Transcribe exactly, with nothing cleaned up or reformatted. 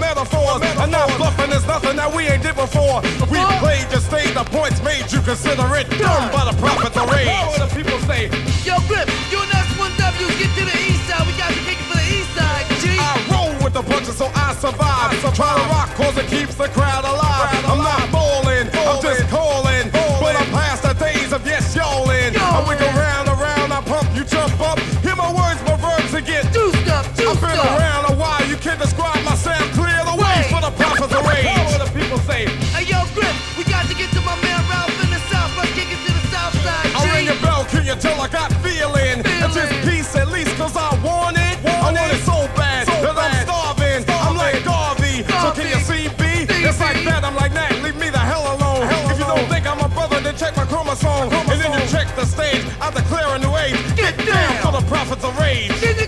metaphors. And not bluffing is nothing that we ain't did before. We played the stage, the points made you consider it done by the prophets of rage. What do the people say? Yo, Grip, you and S one W, get to the east side. We got to kick it for the east side, G. I roll with the punches so I survive. I survive. Try to rock cause it keeps the crowd alive. Crowd I'm alive. Not bowling, I'm just calling. But I'm past the days of yes, y'allin'. I wiggle round, around, I pump, you jump up. Hear my words, my verbs again. Do stuff, do I've been stuff. around a while, you can't describe my sound. Clear the way for the prophets of rage. What do the people say? Hey, yo, Grip, we got to get to my man Ralph in the south. Let's kick it to the south side, G. I'll ring your bell, can you tell I got feeling? It's just peace at least, cause I want it. I want it so bad, so that I'm starving. starving. I'm like Garvey, Garvey, so can you see me? See it's like that, I'm like that, leave me the hell alone. Hell if you alone. Don't think I'm a brother, then check my chromosome. chromosome. And then you check the stage, I declare a new age. Get, Get down for the prophets of rage.